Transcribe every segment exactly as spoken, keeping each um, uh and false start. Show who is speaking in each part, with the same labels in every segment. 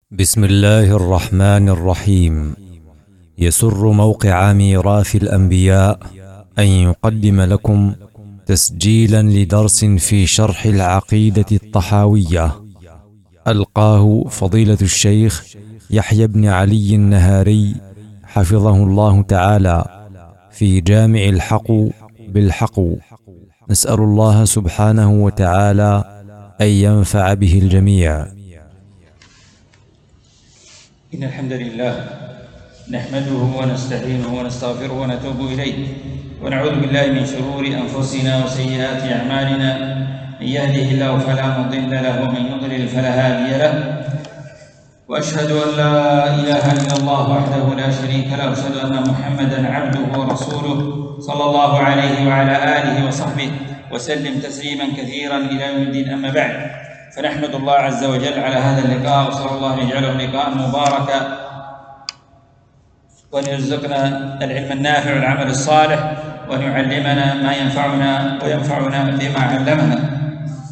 Speaker 1: بسم الله الرحمن الرحيم. يسر موقع ميراث الأنبياء أن يقدم لكم تسجيلا لدرس في شرح العقيدة الطحاوية، ألقاه فضيلة الشيخ يحيى بن علي النهاري حفظه الله تعالى في جامع الحق بالحق. نسأل الله سبحانه وتعالى أن ينفع به الجميع.
Speaker 2: إن الحمد لله نحمده ونستعينه ونستغفره ونتوب إليه، ونعوذ بالله من شرور أنفسنا وسيئات أعمالنا. من يهده الله فلا مضل له ومن يضلل فلا هادي له، وأشهد أن لا إله إلا الله وحده لا شريك له، وأشهد أن محمدا عبده ورسوله صلى الله عليه وعلى آله وصحبه وسلم تسليما كثيرا إلى يوم الدين. أما بعد، فنحمد الله عز وجل على هذا اللقاء، وصلى الله أن يجعله لقاء مباركا، وأن يرزقنا العلم النافع والعمل الصالح، وأن يعلمنا ما ينفعنا وينفعنا بما علمنا.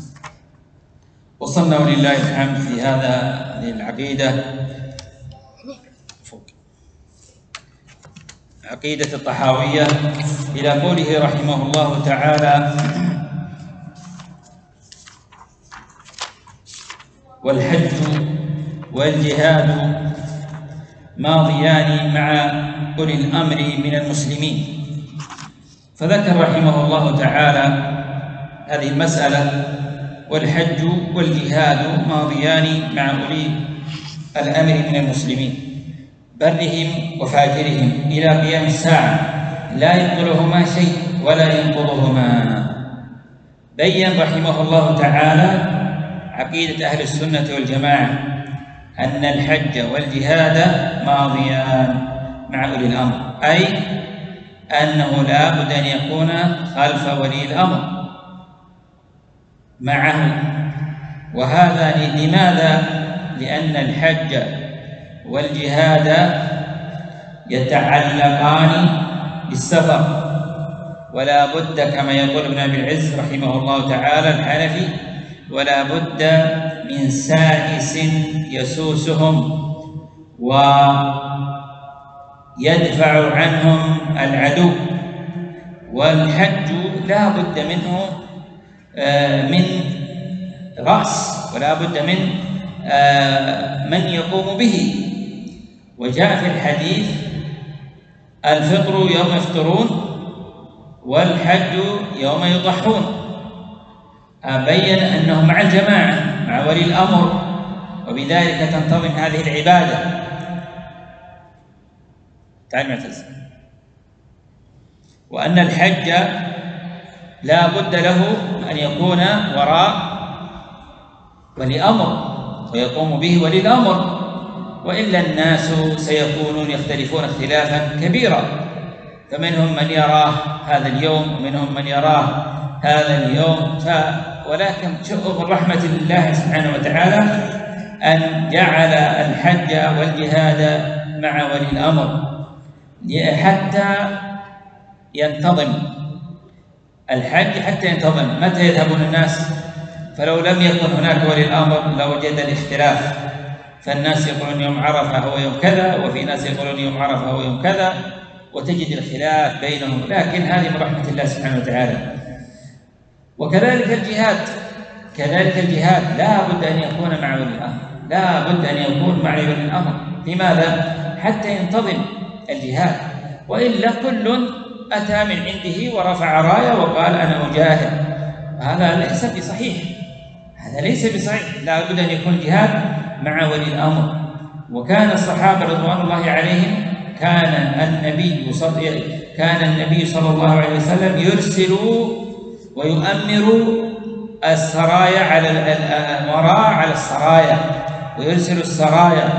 Speaker 2: وصلنا ولله الحمد في هذا هذه العقيدة عقيدة الطحاوية إلى قوله رحمه الله تعالى: والحج والجهاد ماضيان مع أولي الأمر من المسلمين. فذكر رحمه الله تعالى هذه المسألة: والحج والجهاد ماضيان مع أولي الأمر من المسلمين، برهم وفاجرهم إلى قيام الساعة، لا يبطلهما شيء ولا ينقضهما. بين رحمه الله تعالى عقيدة أهل السنة والجماعة أن الحج والجهاد ماضيان مع أولي الأمر، أي أنه لا بد أن يكون خلف ولي الأمر معه. وهذا لماذا؟ لأن الحج والجهاد يتعلقان بالسفر، ولا بد كما يقول ابن أبي العز رحمه الله تعالى الحنفي: ولا بد من سائس يسوسهم ويدفع عنهم العدو. والحج لا بد منه من رأس، ولا بد من من يقوم به. وجاء في الحديث: الفطر يوم يفطرون والحج يوم يضحون. بين أنه مع الجماعة مع ولي الأمر، وبذلك تنتظم هذه العبادة. تعال معتز. وأن الحج لا بد له أن يكون وراء ولي أمر ويقوم به ولي الأمر، وإلا الناس سيكونون يختلفون اختلافا كبيرا، فمنهم من يراه هذا اليوم ومنهم من يراه هذا اليوم. ف ولكن شوفوا من رحمة الله سبحانه وتعالى أن جعل الحج والجهاد مع ولي الأمر حتى ينتظم الحج، حتى ينتظم. متى يذهبون الناس؟ فلو لم يكن هناك ولي الأمر لوجد الاختلاف، فالناس يقولون يوم عرفة هو يوم كذا، وفي ناس يقولون يوم عرفة هو يوم كذا، وتجد الخلاف بينهم. لكن هذه من رحمة الله سبحانه وتعالى. وكذلك الجهاد، كذلك الجهاد لا بد أن يكون مع ولي الأمر، لا بد أن يكون مع ولي الأمر. لماذا؟ حتى ينتظم الجهاد، وإلا كل أتى من عنده ورفع راية وقال أنا أجاهد. هذا ليس بصحيح، هذا ليس بصحيح. لا بد أن يكون الجهاد مع ولي الأمر. وكان الصحابة رضوان الله عليهم كان النبي صلى كان النبي صلى الله عليه وسلم يرسل ويؤمر السرايا على الأمراء على السرايا، ويرسل السرايا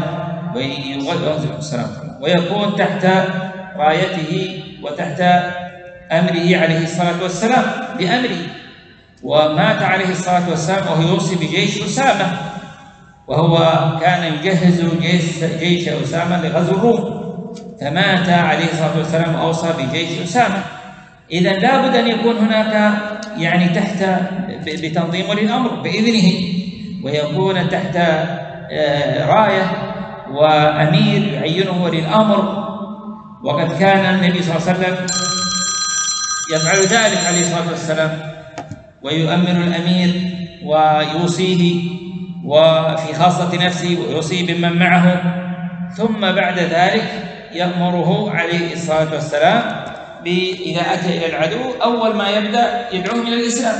Speaker 2: ويكون تحت رايته وتحت أمره عليه الصلاة والسلام بأمره. ومات عليه الصلاة والسلام وهو يوصي بجيش أسامة، وهو كان يجهز جيش, جيش أسامة لغزو الروم، فمات عليه الصلاة والسلام وأوصى بجيش أسامة. إذا لا بد أن يكون هناك يعني تحت بتنظيم ولي الأمر بإذنه، ويكون تحت راية وأمير يعينه ولي الأمر، وقد كان النبي صلى الله عليه وسلم يفعل ذلك عليه الصلاة والسلام، ويؤمر الأمير ويوصيه وفي خاصة نفسه ويوصيه بمن معه، ثم بعد ذلك يأمره عليه الصلاة والسلام إذا أتى إلى العدو أول ما يبدأ يدعوهم إلى الإسلام.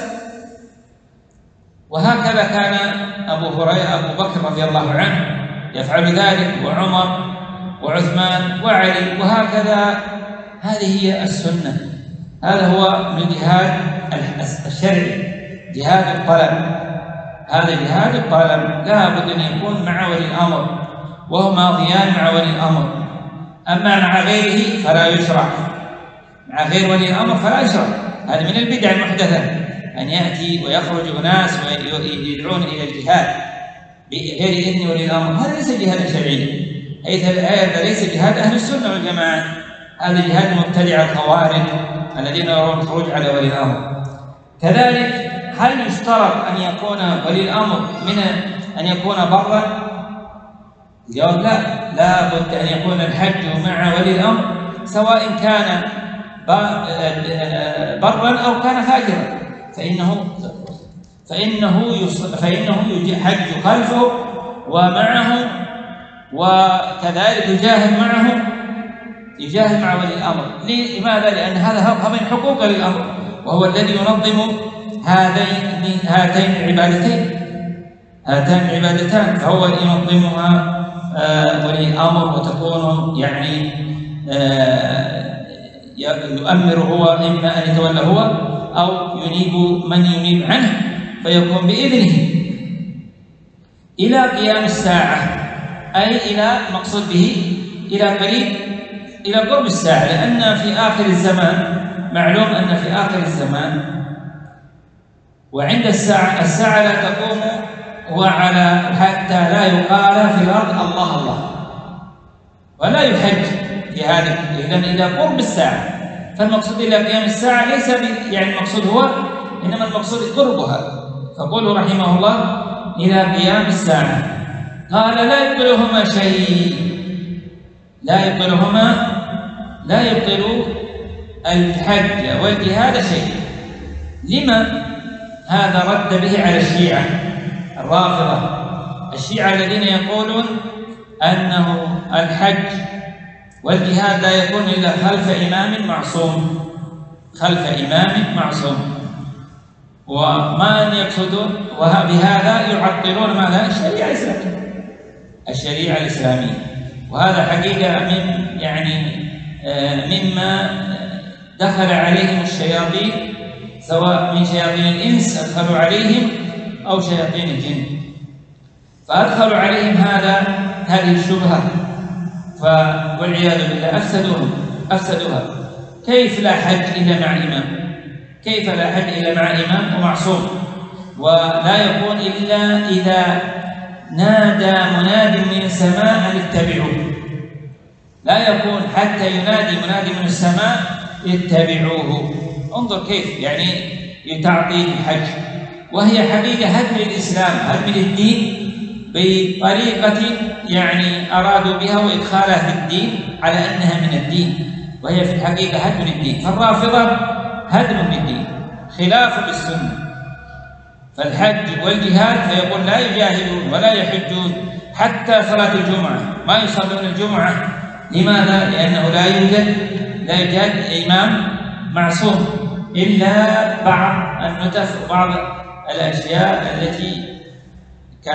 Speaker 2: وهكذا كان أبو هريرة أبو بكر رضي الله عنه يفعل ذلك، وعمر وعثمان وعلي، وهكذا. هذه هي السنة، هذا هو من الجهاد الشرعي، جهاد الطلب. هذا جهاد الطلب لا بد أن يكون مع ولي الأمر، وهو ماضيان مع ولي الأمر. أما مع غيره فلا يشرع، مع غير ولي الأمر فلا يشرع. هذا من البدع المحدثة أن يأتي ويخرج أناس ويدعون إلى الجهاد بغير إذن ولي الأمر، هذا ليس جهادا شرعيا، هذا ليس جهاد أهل السنة والجماعة، هذا جهاد مبتدع الخوارج الذين يرون الخروج على ولي الأمر. كذلك هل يشترط أن يكون ولي الأمر من أن يكون برا؟ الجواب لا، لا بد أن يكون الحج مع ولي الأمر سواء كان برا أو كان فاجرا، فإنه فإنه فإنه يحج خلفه ومعه، وكذلك يجاهد معه، يجاهد مع ولي الأمر. لماذا؟ لأن هذا من حقوق ولي الأمر، وهو الذي ينظم هذين هاتين العبادتين، هاتان العبادتان، فهو الذي ينظمها آه ولي الأمر، وتكون يعني آه يؤمر هو، إما أن يتولى هو أو ينيب من ينيب عنه فيكون بإذنه إلى قيام الساعة، أي إلى مقصود به إلى قريب، إلى قرب الساعة. لأن في آخر الزمان معلوم أن في آخر الزمان وعند الساعة، الساعة لا تقوم وعلى حتى لا يقال في الأرض الله الله، ولا يحج في هذه. إذن إلى قرب الساعة، فالمقصود إلى قيام الساعة ليس يعني المقصود هو، إنما المقصود قربها. فقوله رحمه الله إلى قيام الساعة. قال لا يبطلهما شيء، لا يبطلهما لا يبطل الحج والجهاد شيء. لما؟ هذا رد به على الشيعة الرافضة، الشيعة الذين يقولون أنه الحج والجهاد لا يكون إلا خلف إمام معصوم، خلف إمام معصوم. وما يقصدون وبهذا يعطلون ماذا؟ الشريعة الإسلامية، الشريعة الإسلامية. وهذا حقيقة من يعني مما دخل عليهم الشياطين، سواء من شياطين الإنس أدخلوا عليهم أو شياطين الجن، فأدخلوا عليهم هذا هذه الشبهة، والعياذ بالله أفسدوها أفسدوها. كيف لا حج إلا مع إمام؟ كيف لا حج إلا مع إمام ومعصوم؟ ولا يكون إلا إذا نادى مناد من السماء أن اتبعوه، لا يكون حتى ينادي منادي من السماء اتبعوه. انظر كيف يعني يتعطي الحج، وهي حقيقة هدم الإسلام، هدم الدين بطريقة يعني أرادوا بها وإدخالها في الدين على أنها من الدين، وهي في الحقيقة هدم الدين. فالرافضة هدم للدين خلاف للسنة. فالحج والجهاد فيقول لا يجاهدون ولا يحجون حتى صلاة الجمعة، ما يصلون الجمعة. لماذا؟ لأنه لا يوجد لا يوجد إمام معصوم إلا بعض النتف وبعض الأشياء التي ك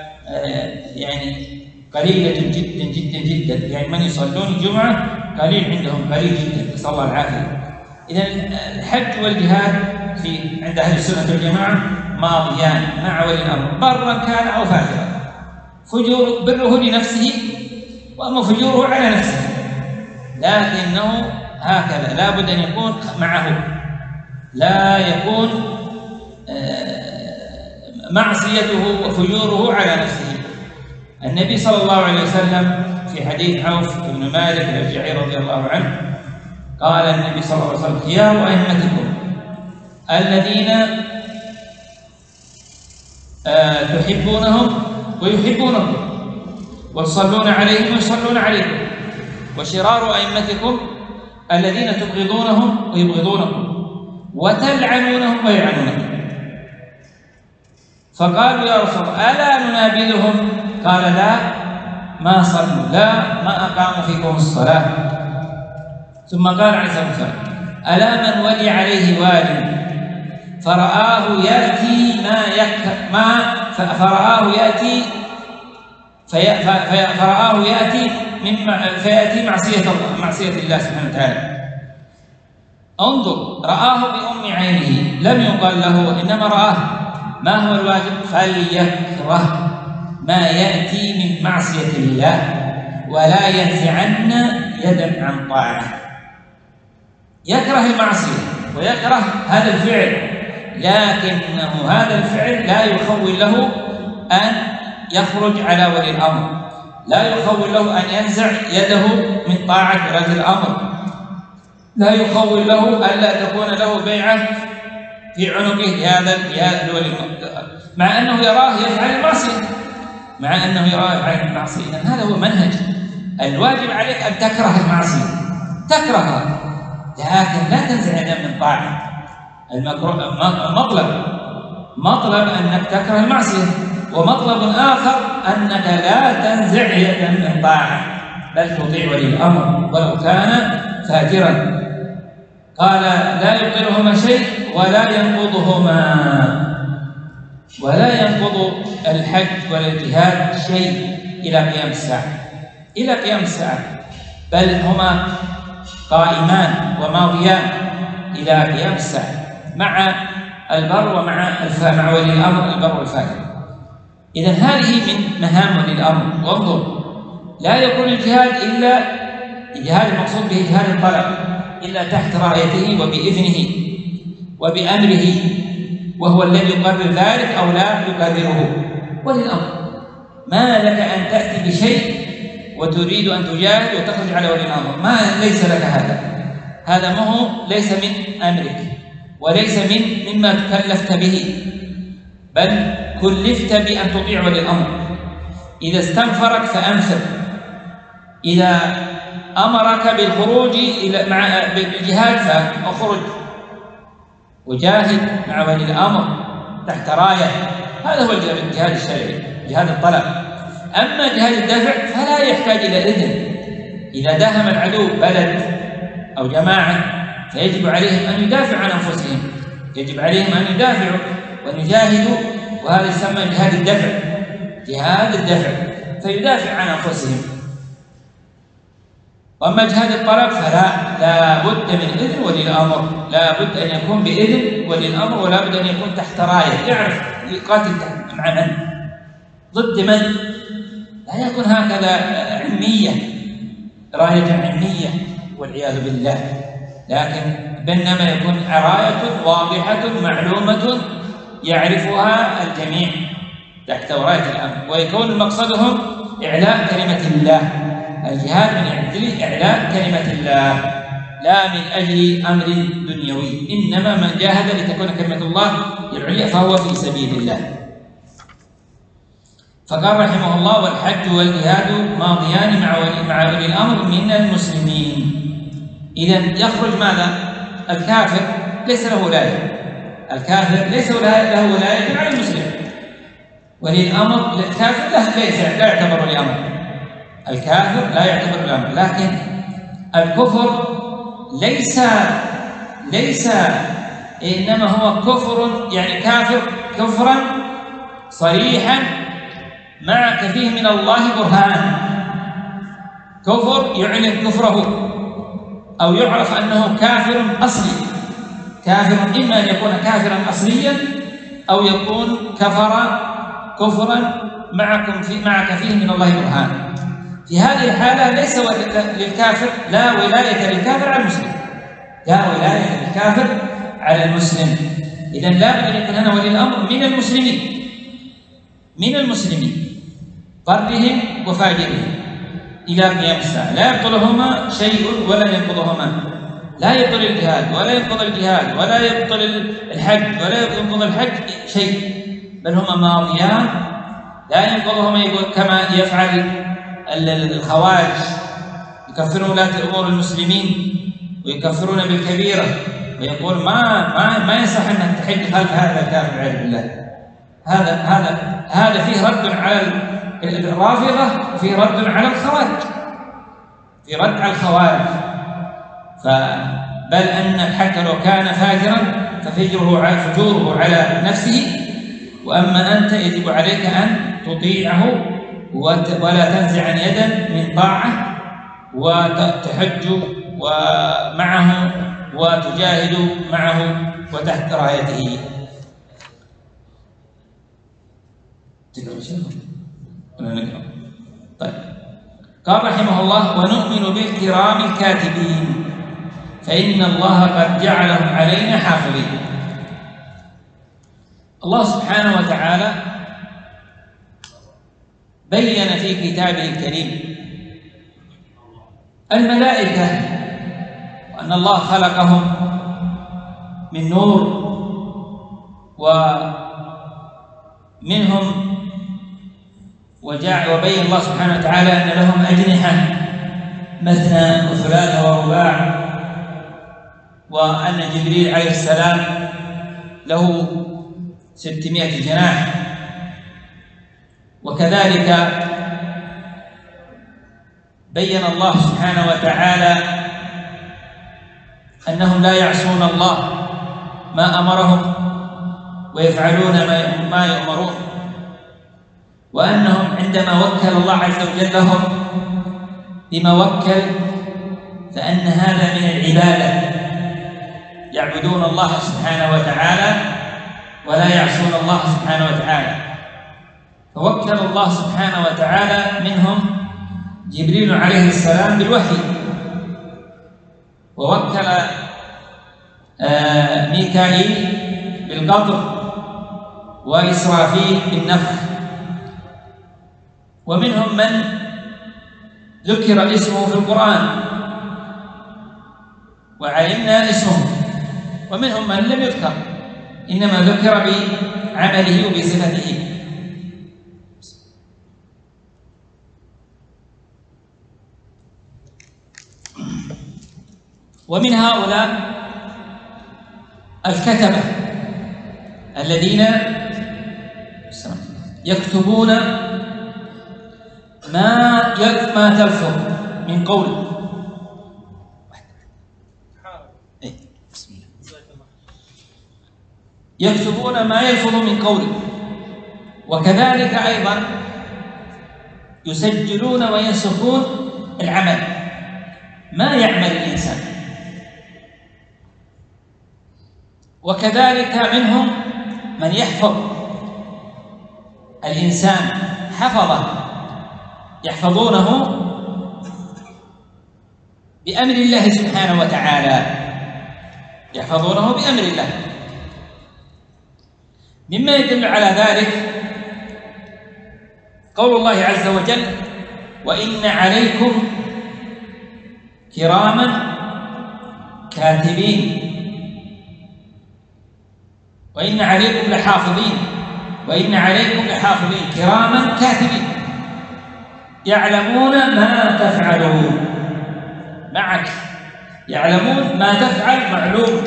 Speaker 2: يعني قليلة جدا جدا جدا، يعني من يصلون الجمعة قليل عندهم، قليل جدا، نسأل الله العافية. إذا الحج والجهاد في عند أهل السنة والجماعة ماضيان مع ولي الأمر، برا كان أو فاجرا. فجور بره لنفسه وأما فجوره على نفسه، لكنه هكذا لا بد أن يكون معه، لا يكون معصيته وفجوره على نفسه. النبي صلى الله عليه وسلم في حديث عوف بن مالك الأشجعي رضي الله عنه قال النبي صلى الله عليه وسلم خيار أئمتكم الذين آه تحبونهم ويحبونكم. وتصلون عليهم ويصلون عليكم، وشرار أئمتكم الذين تبغضونهم ويبغضونكم وتلعنونهم ويلعنونكم. فقالوا يا رسول الله ألا ننابذهم؟ قال لا ما صلوا، لا ما أقاموا فيكم الصلاة. ثم قال عليه الصلاة والسلام ألا من ولي عليه وال فرآه يأتي ما يك ما فرآه يأتي في في فرآه يأتي من فيأتي معصية الله معصية الله سبحانه وتعالى. انظر، رآه بأم عينه، لم يقال له إنما رآه. ما هو الواجب؟ فليكره ما يأتي من معصية الله ولا ينزعن يدا عن طاعة. يكره المعصية ويكره هذا الفعل، لكنه هذا الفعل لا يخول له أن يخرج على ولي الأمر، لا يخول له أن ينزع يده من طاعة ولاة الأمر، لا يخول له ألا تكون له بيعة في عنقه لهذا الولي الأمر، مع أنه يراه يفعل المعصية مع أنه يراه يفعل المعصية. هذا هو منهج. الواجب عليك أن تكره المعصية، تكرهها، لكن لا تنزع يدا من طاعة. المطلب مطلب أنك تكره المعصية، ومطلب آخر أنك لا تنزع يدا من طاعة، بل تطيع ولي الأمر ولو كان فاجرا. قال لا يبطلهما شيء ولا ينقضهما ولا ينقض الحج ولا الجهاد شيء إلى قيام الساعة إلى قيام الساعة بل هما قائمان وماضيان إلى قيام الساعة مع البر ومع مع ولي الأمر البر والفاجر. إذن هذه من مهام ولي الأمر. وانظر، لا يكون الجهاد إلا الجهاد المقصود به جهاد الطلب إلا تحت رايته وبإذنه وبأمره، وهو الذي يقرر ذلك أو لا يقرره. ولي الأمر ما لك أن تأتي بشيء وتريد أن تجاهد وتخرج على ولي الأمر، ما ليس لك هذا هذا ما هو ليس من أمرك وليس من مما تكلفت به، بل كلفت بأن تطيع ولي الأمر. إذا استنفرك فأنفر، إذا أمرك بالخروج إلى مع بالجهاد فأخرج وجاهد مع ولي الأمر تحت راية. هذا هو الجهاد الشرعي، جهاد الطلب. أما جهاد الدفع فلا يحتاج إلى إذن. إذا داهم العدو بلد أو جماعة فيجب عليهم أن يدافعوا عن أنفسهم، يجب عليهم أن يدافعوا وأن يجاهدوا، وهذا يسمى جهاد الدفع جهاد الدفع فيدافع عن أنفسهم. وأما جهاد الطلب فلا لا بد من إذن ولي الأمر، لا بد أن يكون بإذن ولي الأمر، ولا بد أن يكون تحت راية، يعرف يقاتل مع من ضد من، لا يكون هكذا علمية راية علمية والعياذ بالله، لكن بينما يكون راية واضحة معلومة يعرفها الجميع تحت راية الأمر، ويكون مقصدهم إعلاء كلمة الله. الجهاد من أجل إعلاء كلمة الله لا من أجل أمر دنيوي، إنما من جاهد لتكون كلمة الله العليا فهو في سبيل الله. فقال رحمه الله والحج والجهاد ماضيان مع ولي مع ولي الأمر من المسلمين. إذن يخرج ماذا؟ الكافر ليس له ولاية، الكافر ليس له ولاية على المسلم. ولي الأمر الكافر لا ليس لا يعتبر ولي أمر، الكافر لا يعتبر ولي أمر. لكن الكفر ليس ليس إنما هو كفر، يعني كافر كفرا صريحا مع كفيه من الله برهان، كفر يعلن كفره أو يعرف أنه كافر أصلي. كافر إما أن يكون كافرا أصليا أو يكون كفر كفرا معكم في مع كفيه من الله برهان. في هذه الحالة ليس للكافر لا ولاية للكافر على المسلم، لا ولاية للكافر على المسلم. إذن لا بد أن يكون هنا ولي الأمر من المسلمين من المسلمين برهم وفاجرهم إلى قيام الساعة، لا يبطلهما شيء ولا ينقضهما، لا يبطل الجهاد ولا ينقض الجهاد ولا يبطل الحج ولا ينقض الحج شيء، بل هما ماضيان لا ينقضهما كما يفعل الخوارج يكفرون ولاة الأمور المسلمين ويكفرون بالكبيرة، ويقول ما ما ما يصح أنك تحج خلف هذا الكافر والعياذ بالله. هذا هذا هذا فيه رد على الرافضة وفيه رد على الخوارج، في رد على الخوارج. بل أن حتى لو كان فاجرا ففجره على فجوره على نفسه، وأما أنت يجب عليك أن تطيعه ولا تنزعا يدا من طاعة، وتحج ومعه وتجاهد معه وتحت رايته. تقرأ شنو؟ ولا نقرأ؟ طيب. قال رحمه الله: ونؤمن بالكرام الكاتبين فإن الله قد جعلهم علينا حافظين. الله سبحانه وتعالى بين في كتابه الكريم الملائكة وأن الله خلقهم من نور، ومنهم وبين الله سبحانه وتعالى أن لهم أجنحة مثنى وثلاث ورباع، وأن جبريل عليه السلام له ستمائة جناح. وكذلك بين الله سبحانه وتعالى أنهم لا يعصون الله ما أمرهم ويفعلون ما يؤمرون، وأنهم عندما وكل الله عز وجل لهم بما وكل فأن هذا من العبادة، يعبدون الله سبحانه وتعالى ولا يعصون الله سبحانه وتعالى. فوكل الله سبحانه وتعالى منهم جبريل عليه السلام بالوحي، ووكل آه ميكائيل بالقطر، وإسرافيل بالنفخ. ومنهم من ذكر اسمه في القرآن وعلمنا اسمه، ومنهم من لم يذكر إنما ذكر بعمله وبصفته. ومن هؤلاء الكتبة الذين يكتبون ما ما تلفظ من قول. يكتبون ما يلفظ من قول، وكذلك أيضا يسجلون وينسخون العمل، ما يعمل الإنسان. وكذلك منهم من يحفظ الإنسان حفظه، يحفظونه بأمر الله سبحانه وتعالى، يحفظونه بأمر الله. مما يدل على ذلك قول الله عز وجل: وإن عليكم كراما كاتبين وإن عليكم لحافظين وإن عليكم لحافظين كراما كاتبين يعلمون ما تفعلون. معك يعلمون ما تفعل معلوم،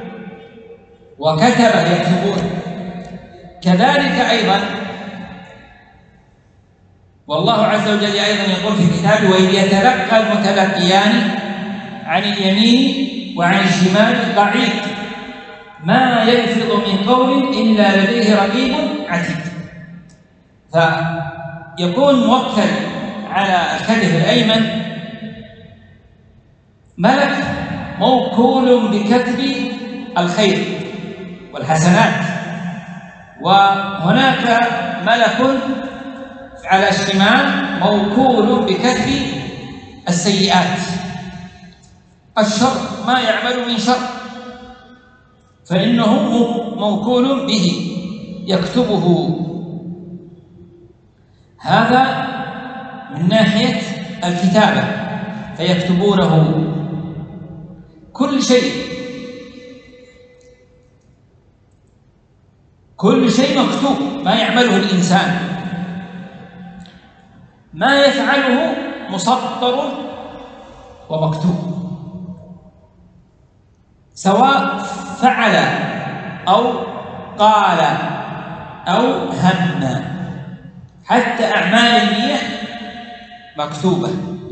Speaker 2: وكتب يكتبون. كذلك أيضا والله عز وجل أيضا يقول في كتابه: وإذ يتلقى المتلقيان عن اليمين وعن الشمال قعيد ما يلفظ من قول إلا لديه رقيب عتيد. فيكون موكل على الكتف الأيمن ملك موكول بكتب الخير والحسنات، وهناك ملك على الشمال موكول بكتب السيئات، الشر ما يعمل من شر فإنه موكول به يكتبه. هذا من ناحية الكتابة، فيكتبونه كل شيء، كل شيء مكتوب ما يعمله الإنسان. ما يفعله مسطر ومكتوب، سواء فعل أو قال أو هم، حتى أعمال النية مكتوبة،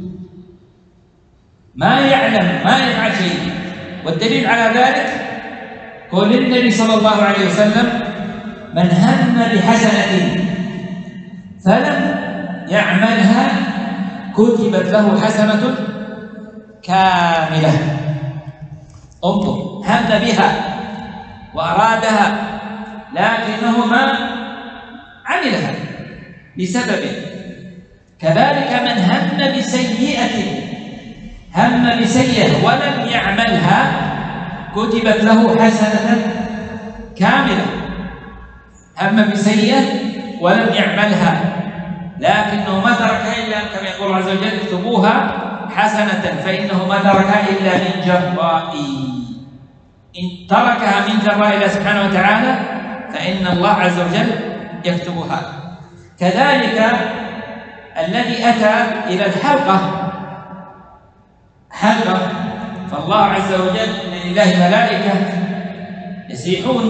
Speaker 2: ما يعلم ما يفعل شيء. والدليل على ذلك قول النبي صلى الله عليه وسلم: من هم بحسنة فلم يعملها كتبت له حسنة كاملة. انظر، هم بها وأرادها لكنه ما عملها بسبب. كذلك من هم بسيئة هم بسيئة ولم يعملها كتبت له حسنة كاملة. هم بسيئة ولم يعملها لكنه ما تركها إلا كما يقول الله عز وجل: اكتبوها حسنة فإنه ما تركها إلا من جراء. إن تركها من جراء الله سبحانه وتعالى فإن الله عز وجل يكتبها. كذلك الذي أتى إلى الحلقة حلقة، فالله عز وجل إن لله ملائكة يسيحون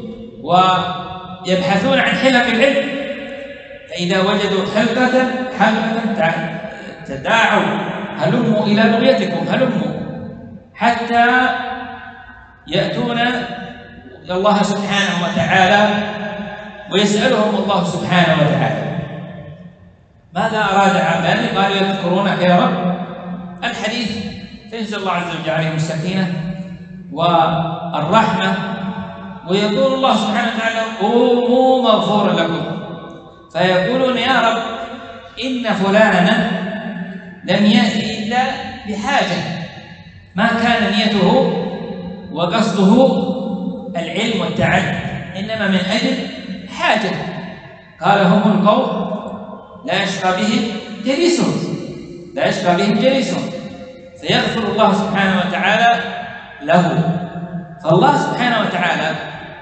Speaker 2: ويبحثون عن حلق العلم، فإذا وجدوا حلقة حلقة تداعوا: هلموا إلى بغيتكم، هلموا، حتى يأتون إلى الله سبحانه وتعالى ويسألهم الله سبحانه وتعالى ماذا أراد عبادي؟ قالوا: يذكرونك يا رب. الحديث فينزل الله عز وجل عليهم السكينة والرحمة، ويقول الله سبحانه وتعالى: قوموا مغفورا لكم. فيقولون: يا رب إن فلانا لم يأتي إلا بحاجة، ما كان نيته وقصده العلم والتعلم، إنما من أجل حاجة. قال: هم القوم لا يشقى بهم جليسهم، لا يشقى بهم جليسهم. فيغفر الله سبحانه وتعالى له. فالله سبحانه وتعالى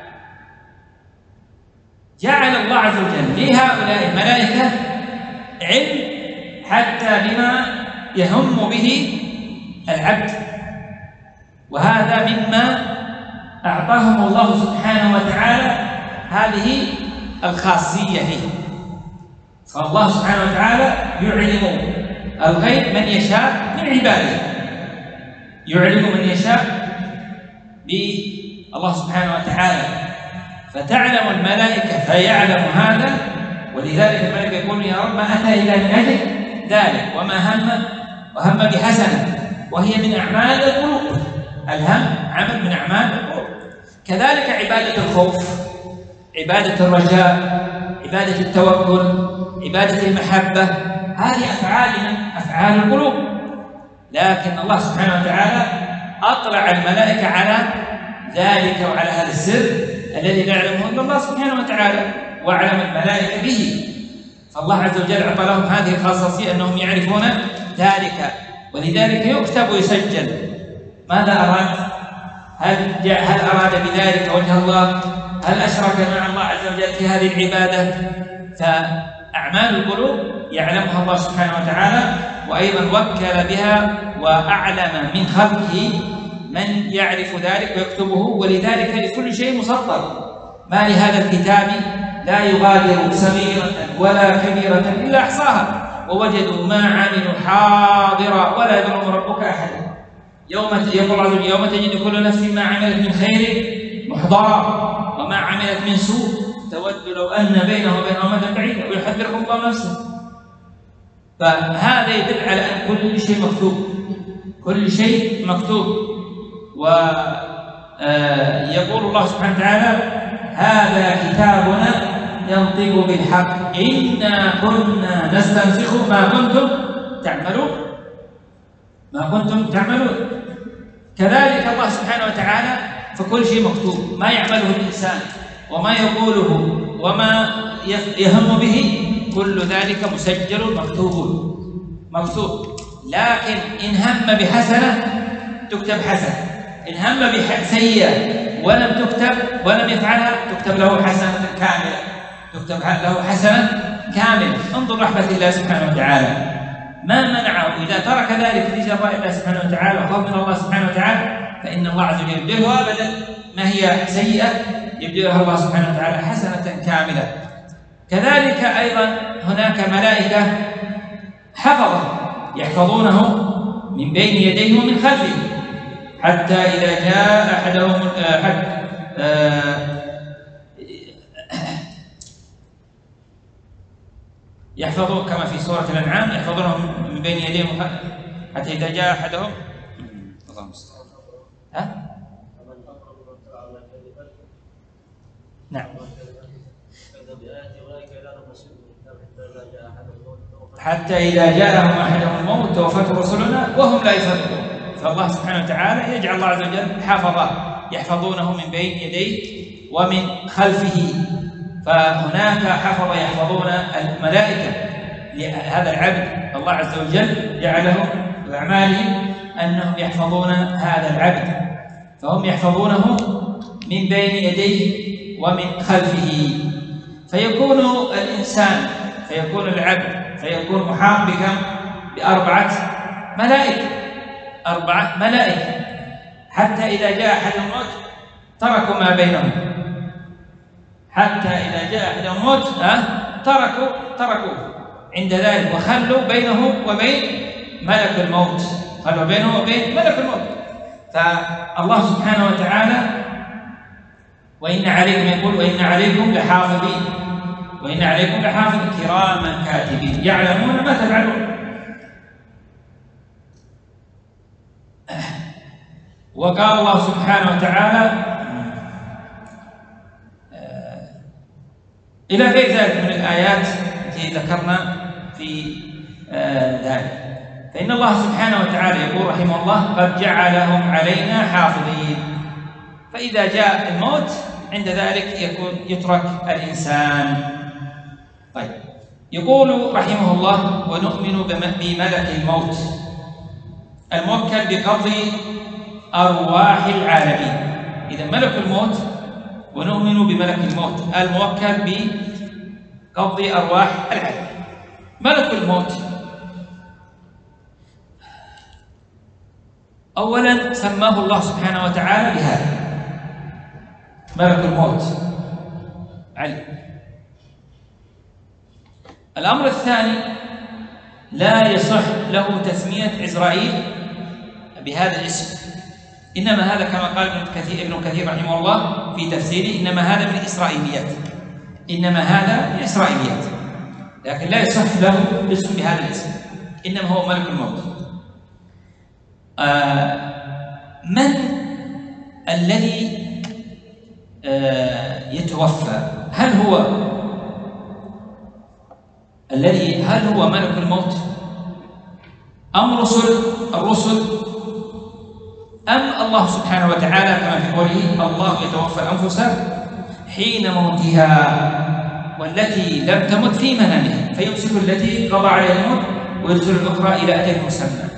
Speaker 2: جعل الله عز وجل لهؤلاء الملائكة علم حتى بما يهم به العبد، وهذا مما أعطاهم الله سبحانه وتعالى هذه الخاصية فيه. فالله سبحانه وتعالى يعلم الغيب من يشاء من عباده، يعلم من يشاء بالله سبحانه وتعالى. فتعلم الملائكة فيعلم هذا، ولذلك الملائكة يقول: يا رب ما أتى إلا من أجل ذلك، وما هم وهم بحسنة، وهي من أعمال القلوب. الهم عمل من أعمال القلوب. كذلك عبادة الخوف، عبادة الرجاء، عبادة التوكل، عبادة المحبة، هذه أفعال من أفعال القلوب. لكن الله سبحانه وتعالى أطلع الملائكة على ذلك وعلى هذا السر الذي لا يعلمه إلا الله سبحانه وتعالى، وأعلم الملائكة به. فالله عز وجل أعطى لهم هذه الخاصية أنهم يعرفون ذلك، ولذلك يكتب ويسجل ماذا أراد، هل هل أراد بذلك وجه الله، هل أشرك مع الله عز وجل في هذه العبادة. فأعمال القلوب يعلمها الله سبحانه وتعالى، وأيضا وكل بها وأعلم من خلقه من يعرف ذلك ويكتبه. ولذلك لكل شيء مسطر، ما لهذا الكتاب لا يغادر صغيرة ولا كبيرة إلا أحصاها ووجدوا ما عملوا حاضرا ولا يظلم ربك أحدا. يوم يقول عز وجل: يوم تجد كل نفس ما عملت من خير محضرا وما عملت من سوء تود لو أن بينه وبين أمة بعيدة ويحذركم الله نفسه. فهذا يدل على أن كل شيء مكتوب، كل شيء مكتوب. ويقول الله سبحانه وتعالى: هذا كتابنا ينطق بالحق إنا كنا نستنسخ ما كنتم تعملون، ما كنتم تعملون. كذلك الله سبحانه وتعالى فكل شيء مكتوب، ما يعمله الإنسان وما يقوله وما يهم به كل ذلك مسجل مكتوب مكتوب. لكن إن هم بحسنة تكتب حسنة، إن هم بسيئة ولم تكتب ولم يفعلها تكتب له حسنة كاملة، تكتب له حسنة كامل. انظر رحمة الله سبحانه وتعالى، ما منعه إذا ترك ذلك في جراء الله سبحانه وتعالى وخوف من الله سبحانه وتعالى، فإن الله عز وجل يبدلها أبدا ما هي سيئة يبدلها الله سبحانه وتعالى حسنة كاملة. كذلك أيضا هناك ملائكة حفظة يحفظونه من بين يديه ومن خلفه، حتى إذا جاء أحدهم حتى يحفظون كما في سورة الأنعام يحفظونهم من بين يديهم حتى إذا جاء أحدهم ها؟ نعم حتى إذا جاءهم أحدهم الموت توفته رسلنا وهم لا يفرطون. فالله سبحانه وتعالى يجعل الله عز وجل حافظة يحفظونه من بين يديه ومن خلفه. فهناك حفظ يحفظون الملائكة لهذا العبد، الله عز وجل جعلهم بأعمالهم أنهم يحفظون هذا العبد، فهم يحفظونه من بين يديه ومن خلفه. فيكون الإنسان فيكون العبد فيكون محاط بكم؟ بأربعة ملائكة، أربعة ملائكة، حتى إذا جاء أحد الموت تركوا ما بينهم، حتى إذا جاء أحد الموت أه تركوا تركوه عند ذلك وخلوا بينه وبين ملك الموت، خلوا بينه وبين ملك الموت. فالله سبحانه وتعالى وإن عليكم يقول وإن عليكم لحافظين، وإن عليكم لحافظين كراما كاتبين يعلمون ما تفعلون. وقال الله سبحانه وتعالى إلى غير ذلك من الآيات التي ذكرنا في ذلك. فإن الله سبحانه وتعالى يقول رحمه الله قد جعلهم علينا حافظين. فإذا جاء الموت عند ذلك يكون يترك الإنسان. طيب يقول رحمه الله ونؤمن بملك الموت الموكل بقبض أرواح العالمين. إذا ملك الموت ونؤمن بملك الموت الموكل بقبض أرواح العالمين. ملك الموت أولا سماه الله سبحانه وتعالى بهذا ملك الموت علي. الأمر الثاني لا يصح له تسمية عزرائيل بهذا الاسم، إنما هذا كما قال ابن كثير, ابن كثير رحمه الله في تفسيره إنما هذا من الإسرائيليات، إنما هذا من الإسرائيليات، لكن لا يصح له اسم بهذا الاسم، إنما هو ملك الموت. آه من الذي آه يتوفى؟ هل هو الذي هل هو ملك الموت أم رسل الرسل أم الله سبحانه وتعالى كما في قوله الله يتوفى الأنفس حين موتها والتي لم تمت في منامها فيمسك التي قضى عليها الموت ويرسل الأخرى إلى أجل مسمى.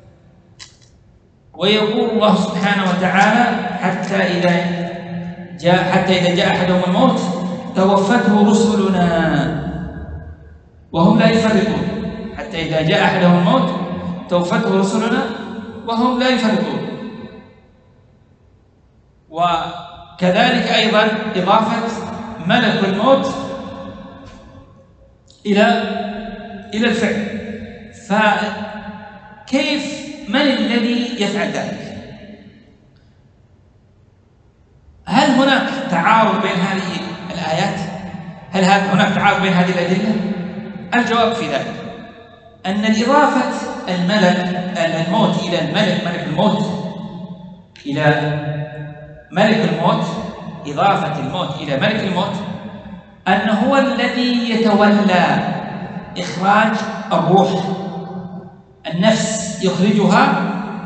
Speaker 2: ويقول الله سبحانه وتعالى حتى إذا جاء حتى إذا جاء أحدهم الموت توفته رسلنا وهم لا يفرطون. حتى إذا جاء أحدهم الموت توفته رسلنا وهم لا يفرطون. وكذلك أيضا إضافة ملك الموت إلى إلى الفعل. فكيف من الذي يفعل ذلك؟ هل هناك تعارض بين هذه الآيات؟ هل هناك تعارض بين هذه الأدلة؟ الجواب في ذلك أن إضافة الملك الموت إلى الملك ملك الموت إلى ملك الموت إضافة الموت إلى ملك الموت أنه هو الذي يتولى إخراج الروح، النفس يخرجها،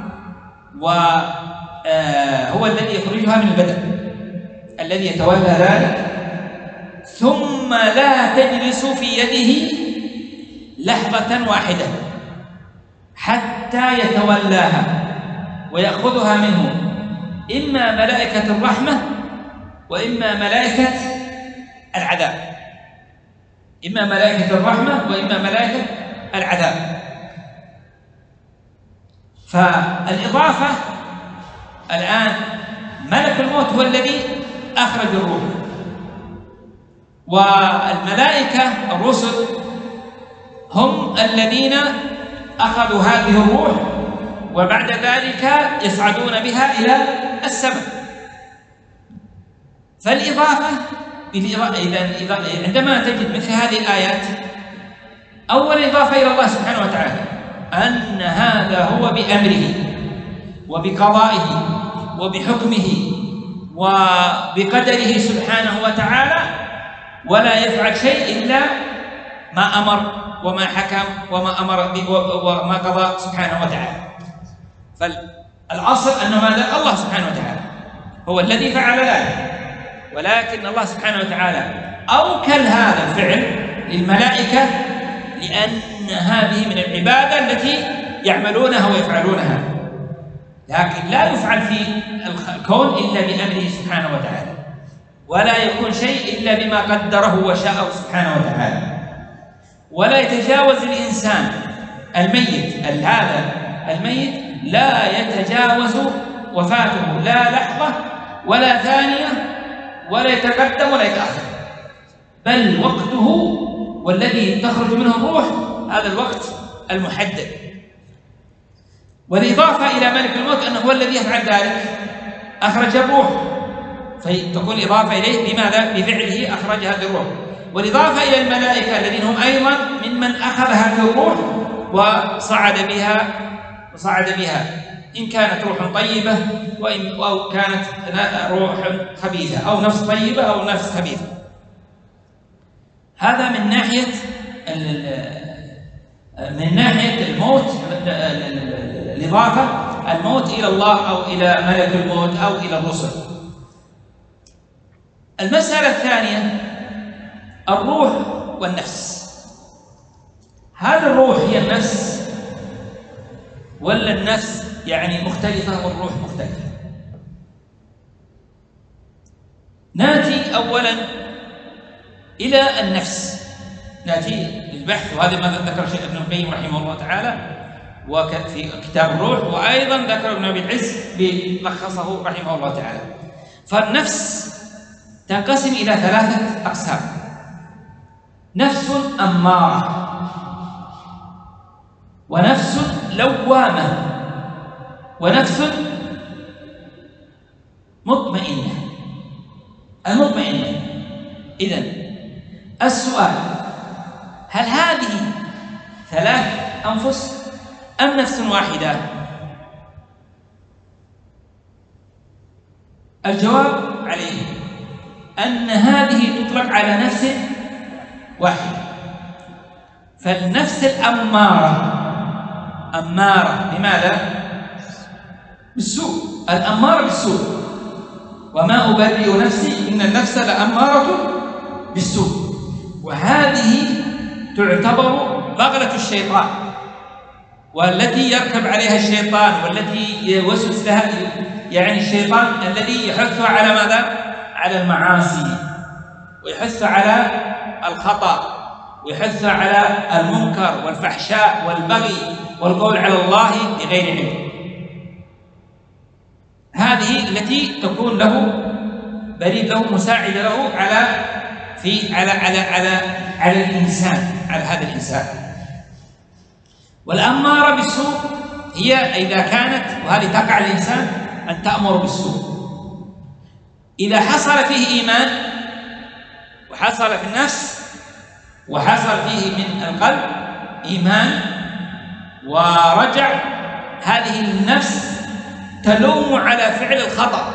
Speaker 2: وهو الذي يخرجها من البدن الذي يتولى ذلك، ثم لا تجلس في يده لحظة واحدة حتى يتولاها ويأخذها منه إما ملائكة الرحمة وإما ملائكة العذاب. إما ملائكة الرحمة وإما ملائكة العذاب. فالإضافة الآن ملك الموت هو الذي أخرج الروح، والملائكة الرسل هم الذين أخذوا هذه الروح وبعد ذلك يصعدون بها إلى السماء. فالإضافة إذا عندما تجد مثل هذه الآيات، أول إضافة إلى الله سبحانه وتعالى أن هذا هو بأمره وبقضائه وبحكمه وبقدره سبحانه وتعالى، ولا يفعل شيء إلا ما أمر وما حكم وما أمر وما قضى سبحانه وتعالى. فالأصل أن ماذا؟ الله سبحانه وتعالى هو الذي فعل ذلك، ولكن الله سبحانه وتعالى أوكل هذا الفعل للملائكة لأن هذه من العبادة التي يعملونها ويفعلونها، لكن لا يفعل في الكون إلا بأمره سبحانه وتعالى، ولا يكون شيء إلا بما قدره وشاءه سبحانه وتعالى. ولا يتجاوز الإنسان الميت، هذا الميت لا يتجاوز وفاته لا لحظة ولا ثانية، ولا يتقدم ولا يتأخر، بل وقته والذي تخرج منه الروح هذا الوقت المحدد. والإضافة إلى ملك الموت أنه هو الذي يفعل ذلك، أخرج الروح، فتكون الإضافة إليه بماذا؟ بفعله أخرج هذه الروح. والإضافة إلى الملائكة الذين هم أيضا ممن أخذ هذه الروح وصعد بها وصعد بها إن كانت روح طيبة وإن أو كانت روح خبيثة، أو نفس طيبة أو نفس خبيثة. هذا من ناحية من ناحية الموت، الإضافة الموت إلى الله أو إلى ملك الموت أو إلى الرسل. المسألة الثانية الروح والنفس. هذا الروح هي النفس ولا النفس يعني مختلفة والروح مختلفة؟ ناتي أولا إلى النفس، ناتي للبحث، وهذا ما ذكر الشيخ ابن القيم رحمه الله تعالى وفي كتاب الروح، وأيضا ذكر ابن أبي العز بلخصه رحمه الله تعالى. فالنفس تنقسم إلى ثلاثة أقسام: نفس أمارة، ونفس لوامة، ونفس مطمئنة. المطمئنة، إذن السؤال: هل هذه ثلاث أنفس أم نفس واحدة؟ الجواب عليه أن هذه تطلق على نفس واحدة. فالنفس الأمارة أمارة بماذا؟ بالسوء، الأمارة بالسوء، وما أبرئ نفسي إن النفس لأمارة بالسوء. وهذه تعتبر بغلة الشيطان، والتي يركب عليها الشيطان، والتي يوسوس لها يعني الشيطان الذي يحثها على ماذا؟ على المعاصي، ويحث على الخطأ، ويحث على المنكر والفحشاء والبغي والقول على الله بغير علم. هذه التي تكون له بريد له مساعد له على في على على على على الإنسان، على هذا الإنسان. والأمارة بالسوء هي إذا كانت، وهذه تقع الإنسان أن تأمر بالسوء، إذا حصل فيه إيمان وحصل في النفس وحصل فيه من القلب إيمان ورجع، هذه النفس تلوم على فعل الخطأ،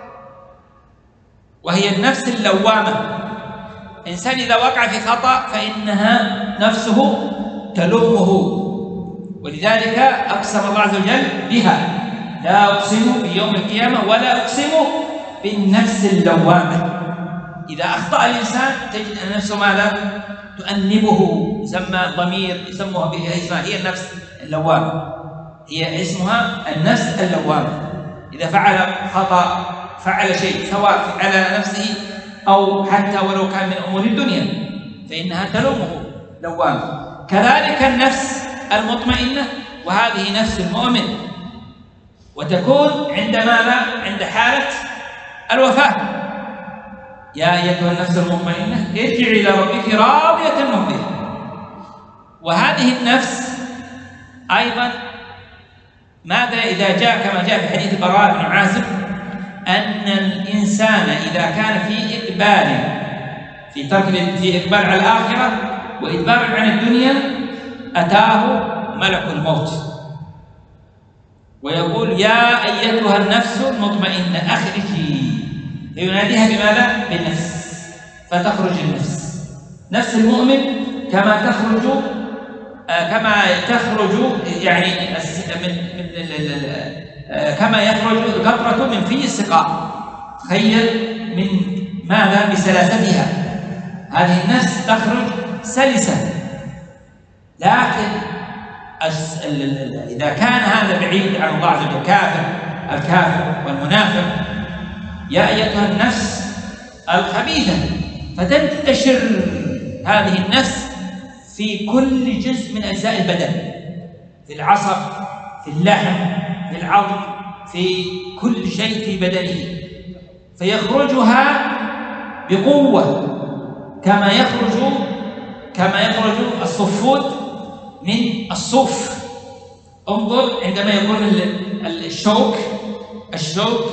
Speaker 2: وهي النفس اللوامة. إنسان إذا وقع في خطأ فإنها نفسه تلومه، ولذلك أقسم الله عز وجل بها: لا أقسم بيوم القيامة ولا أقسم بالنفس اللوامة. إذا أخطأ الإنسان تجد أن نفسه ماذا؟ تؤنبه، يسمى ضمير، يسموها بها اسمها، هي النفس اللوامة، هي اسمها النفس اللوامة. إذا فعل خطأ، فعل شيء سواء على نفسه أو حتى ولو كان من أمور الدنيا، فإنها تلومه لوامة. كذلك النفس المطمئنة، وهذه نفس المؤمن، وتكون عند ماذا؟ عند حالة الوفاة. يا أيتها النفس المطمئنة ارجعي إلى ربك راضية مرضية. وهذه النفس أيضا ماذا إذا جاء كما جاء في حديث البراء بن عازب أن الإنسان إذا كان في إقبال في ترك في إقبال على الآخرة وإدبار عن الدنيا أتاه ملك الموت ويقول يا أيتها النفس المطمئنة أخرجي، فيناديها بماذا؟ بالنفس، فتخرج النفس. نفس المؤمن كما تخرج آه كما تخرج يعني من من آه كما يخرج قطرة من في السقاء. تخيل من ماذا؟ بسلاستها. هذه النفس تخرج سلسة، لكن إذا كان هذا بعيد عن الله عز وجل الكافر الكافر والمنافق يا أيتها النفس الخبيثة، فتنتشر هذه النفس في كل جزء من أجزاء البدن، في العصب، في اللحم، في العظم، في كل شيء في بدنه، فيخرجها بقوة كما يخرج كما يخرج الصفود من الصوف. انظر عندما يكون الشوك الشوك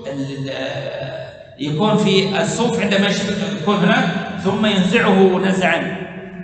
Speaker 2: يكون في الصوف عندما يكون هناك ثم ينزعه نزعا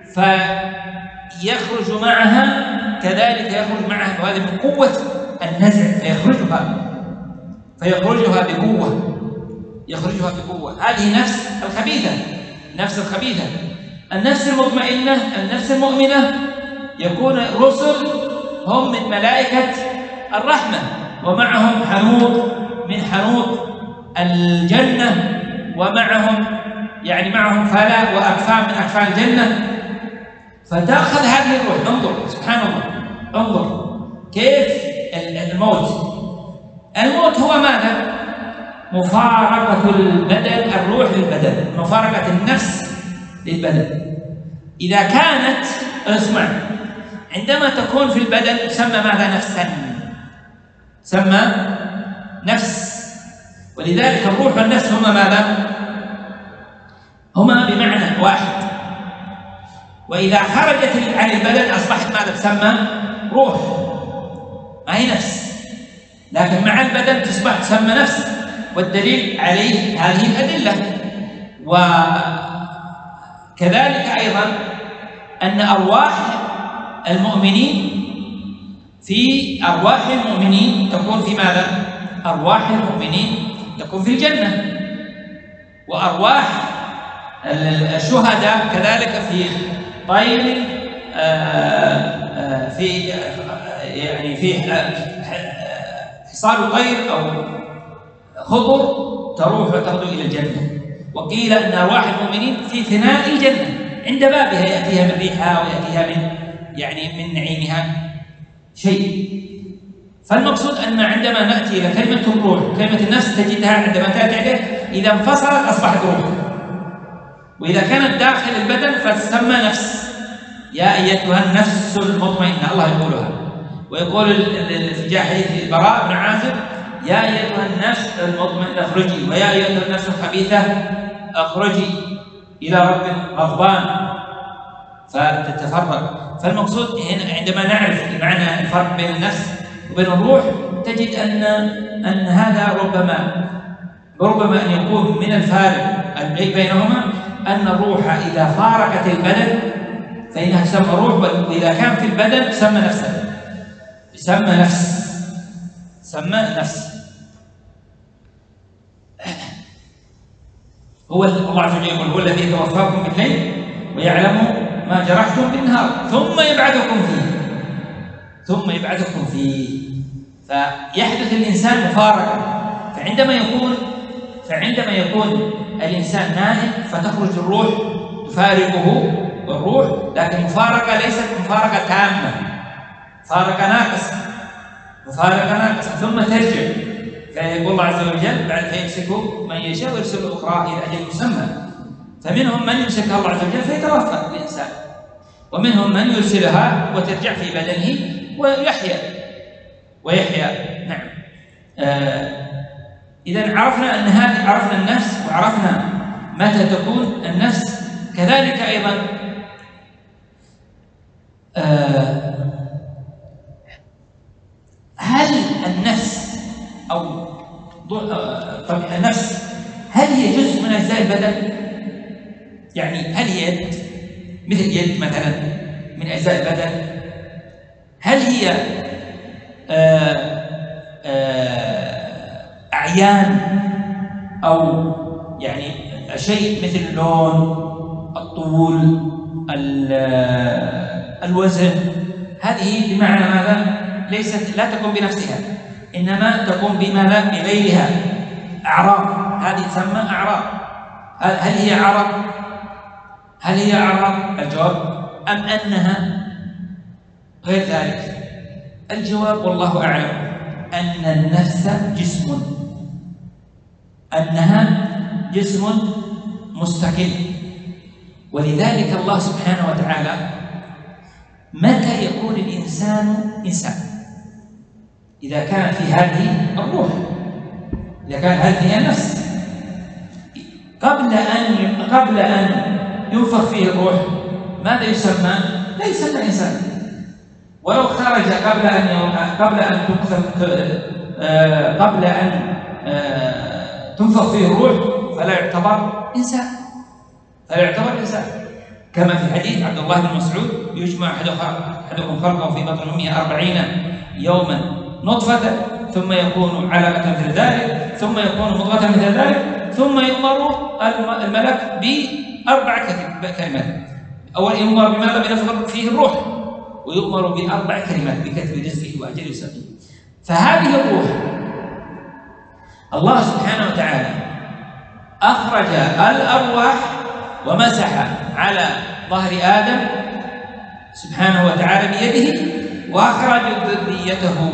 Speaker 2: فيخرج معها، كذلك يخرج معها، وهذه من قوة النزع فيخرجها فيخرجها بقوة يخرجها بقوة. هذه نفس الخبيثة النفس الخبيثة. النفس المطمئنة النفس المؤمنة يكون رسل هم من ملائكة الرحمة ومعهم حنوط من حنوط الجنة، ومعهم يعني معهم فلا وأكفان من أكفان الجنة، فتأخذ هذه الروح. انظر سبحان الله، انظر كيف الموت الموت هو ماذا؟ مفارقة البدن، الروح للبدن، مفارقة النفس للبدن. إذا كانت اسمع عندما تكون في البدن تسمى ماذا؟ نفسا، تسمى نفس. ولذلك الروح والنفس هما ماذا؟ هما بمعنى واحد. وإذا خرجت عن البدن أصبحت ماذا؟ تسمى روح، ما هي نفس، لكن مع البدن تصبح تسمى نفس. والدليل عليه هذه الأدلة. وكذلك أيضا أن أرواح المؤمنين في أرواح المؤمنين تكون في ماذا؟ أرواح المؤمنين تكون في الجنة، وأرواح الشهداء كذلك في طير في يعني في حصان طير أو خضر تروح وتغدو إلى الجنة. وقيل أن أرواح المؤمنين في فناء الجنة عند بابها، يأتيها من ريحها ويأتيها من يعني من نعيمها شيء. فالمقصود أن عندما نأتي إلى كلمة الروح، كلمة النفس تجدها عندما تأتي عليه إذا انفصلت أصبحت روح، وإذا كانت داخل البدن فتسمى نفس. يا أيتها النفس المطمئنة، الله يقولها. ويقول في جاء حديث البراء بن عازب يا أيتها النفس المطمئنة اخرجي، ويا أيتها النفس الخبيثة اخرجي إلى رب غضبان فتتفرق. فالمقصود هنا عندما نعرف معنى الفرق بين النفس وبين الروح تجد أن أن هذا ربما ربما أن يكون من الفارق الذي بينهما أن الروح إذا فارقت البدن فإنها تسمى روح، وإذا كان في البدن تسمى نفسا تسمى نفس سمى نفس. هو الله عز وجل يقول هو الذي يتوفاكم بالليل ويعلم ما جرحتم بالنهار ثم يبعثكم فيه ثم يبعثكم فيه فيحدث الإنسان مفارقة. فعندما يكون فعندما يكون الإنسان نائم فتخرج الروح تفارقه الروح، لكن مفارقة ليست مفارقة تامة، مفارقة ناقصة مفارقة ناقصة ثم ترجع. فيقول الله عز وجل بعد فيمسك من يشاء ويرسل أخرى إلى أجل مسمى. فمنهم من يمسكها الله عز وجل فيتوفى الإنسان، ومنهم من يرسلها وترجع في بدنه ويحيا ويحيا نعم. آه إذا عرفنا أن هذه، عرفنا النفس وعرفنا متى تكون النفس. كذلك أيضا آه هل النفس أو طب النفس هل هي جزء من أجزاء البدن؟ يعني هل هي يد مثل يد مثلا من أجزاء البدن؟ هل هي آه آه أعيان أو يعني شيء مثل اللون، الطول، الوزن؟ هذه بمعنى ماذا؟ ليست لا تكون بنفسها، إنما تكون بماذا؟ بغيرها. أعراض، هذه تسمى أعراض. هل هي أعراض؟ هل هي أعراض؟ الجواب أم أنها غير ذلك؟ الجواب والله أعلم أن النفس جسم، أنها جسم مستقل. ولذلك الله سبحانه وتعالى متى يكون الإنسان إنسان؟ إذا كان في هذه الروح، إذا كان هذه النفس، قبل أن قبل أن ينفخ فيه الروح ماذا يسمى؟ لا يسمى إنسان. ولو خرج قبل أن قبل أن قبل أن تنفخ فيه الروح فلا يعتبر إنسان، فلا يعتبر إنسان. كما في حديث عبد الله بن مسعود: يجمع أحدكم خلقه في بطن أمه أربعين يوما نطفة ثم يكون علقة مثل ذلك ثم يكون مضغة مثل ذلك ثم يؤمر الملك بأربع كلمات. أول يؤمر بماذا؟ بنفخ فيه الروح، ويؤمر بأربع كلمات: بكتب رزقه وأجله وسبيله. فهذه الروح الله سبحانه وتعالى أخرج الأرواح ومسح على ظهر آدم سبحانه وتعالى بيده وأخرج ذريته.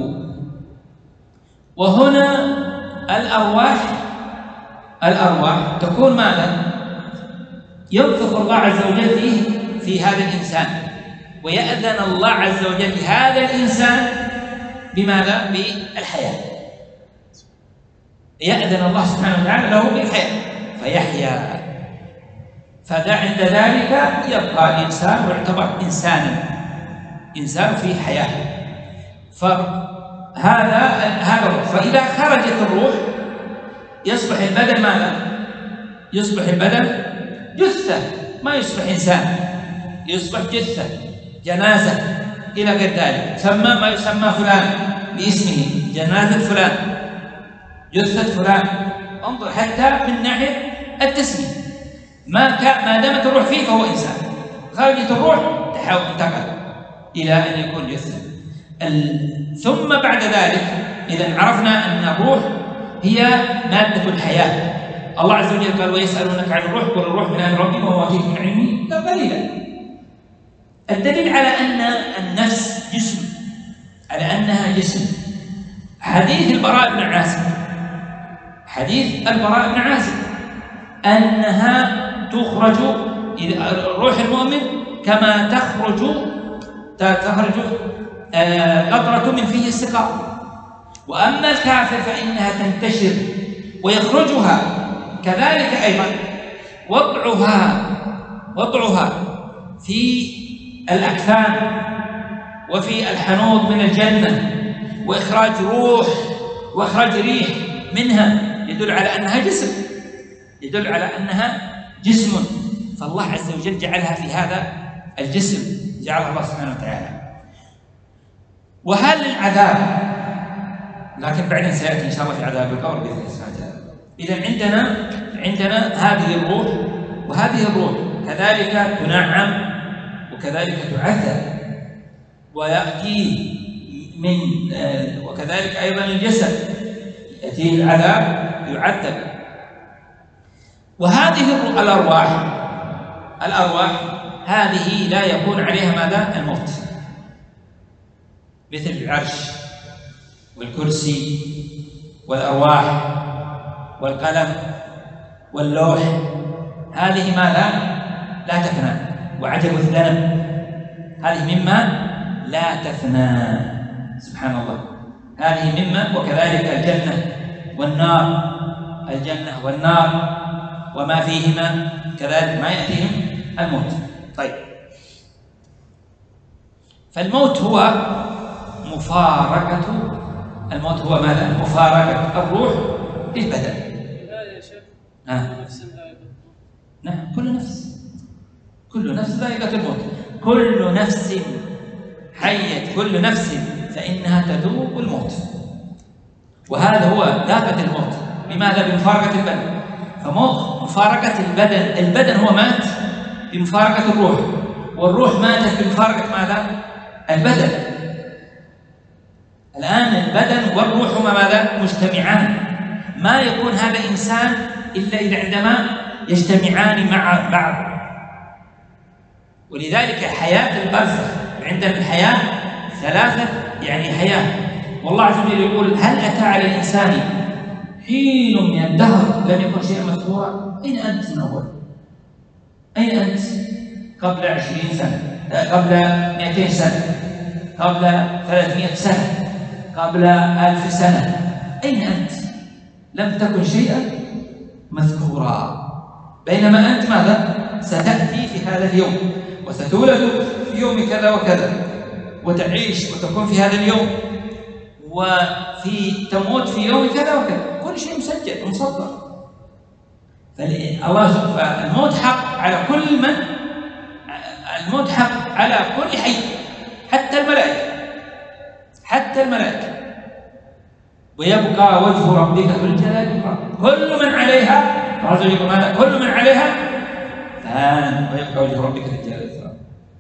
Speaker 2: وهنا الأرواح الأرواح تكون ماذا؟ ينفخ الله عز وجل فيه في هذا الإنسان، ويأذن الله عز وجل لهذا الإنسان بماذا؟ بالحياة. يأذن الله سبحانه وتعالى له بالحياة فيحيا، فعند ذلك يبقى الإنسان ويعتبر إنسانا، إنسان في حياة. فهذا هذا الروح. فإذا خرجت الروح يصبح البدن ماذا؟ يصبح البدن جثة، ما يصبح إنسان، يصبح جثة، جنازة إلى غير ذلك. سمى ما يسمى فلان باسمه: جنازة فلان، جثة فلان. انظر حتى من ناحية التسمية، ما ما دامت الروح فيه فهو إنسان. خرجت الروح تحول انتقل إلى أن يكون جثة. ثم بعد ذلك إذا عرفنا أن الروح هي مادة الحياة. الله عز وجل قال: ويسألونك عن الروح قل الروح من أمر ربي وما أوتيتم من علمه إلا قليلا. الدليل على أن النفس جسم، على أنها جسم، حديث البراء بن عازب، حديث البراء بن عازب أنها تخرج الروح المؤمن كما تخرج تخرج قطرة من فيه السقاء. وأما الكافر فإنها تنتشر ويخرجها. كذلك أيضا وضعها وضعها في الأكفان وفي الحنوط من الجنة وإخراج روح وإخراج ريح منها يدل على أنها جسم، يدل على أنها جسم. فالله عز وجل جعلها في هذا الجسم، جعلها الله سبحانه وتعالى. وهل العذاب، لكن بعدين سيأتي إن شاء الله في عذاب القبر بإذن الله سبحانه وتعالى. إذا عندنا عندنا هذه الروح، وهذه الروح كذلك تنعم وكذلك تعذب ويأتي من وكذلك أيضا الجسد يأتيه العذاب يعذب. وهذه الأرواح الأرواح هذه لا يكون عليها ماذا؟ الموت، مثل العرش والكرسي والأرواح والقلم واللوح. هذه ما لا لا تفنى. وعجب الذنب هذه مما لا تفنى، سبحان الله. هذه مما، وكذلك الجنة والنار، الجنة والنار وما فيهما كذلك ما يأتيهم الموت. طيب، فالموت هو مفارقة الموت هو ماذا؟ مفارقة الروح للبدن. آه. نعم، كل نفس كل نفس ذائقة الموت. كل نفس حية، كل نفس فإنها تذوق الموت. وهذا هو ذاقة الموت. بماذا؟ بمفارقة البدن. فموت مفارقة البدن، البدن هو مات بمفارقة الروح، والروح ماتت بمفارقة ماذا؟ البدن. الآن البدن والروح هما ماذا؟ مجتمعان. ما يكون هذا إنسان إلا إذا عندما يجتمعان مع بعض. ولذلك حياة البرزخ، عندنا الحياة ثلاثة يعني حياة. والله عز وجل يقول: هل أتى على الإنسان حين من الدهر لم يكن شيئا مذكورا؟ أين أنت من أول؟ أين أنت قبل عشرين سنة، قبل مئتين سنة، قبل ثلاثمائة سنة، قبل ألف سنة؟ أين أنت؟ لم تكن شيئا مذكورا. بينما أنت ماذا؟ ستأتي في هذا اليوم، وستولد في يوم كذا وكذا، وتعيش وتكون في هذا اليوم، وفي تموت في يوم كذا وكذا. كل شيء مسجل مصدر. فالله سبحانه الموت حق على كل من، الموت حق على كل حي، حتى الملائكة، حتى الملائكة. ويبقى وجه ربك ذو الجلال والإكرام. كل من عليها، الله عز وجل ماذا؟ كل من عليها فان، ويبقى وجه ربك ذو الجلال والإكرام.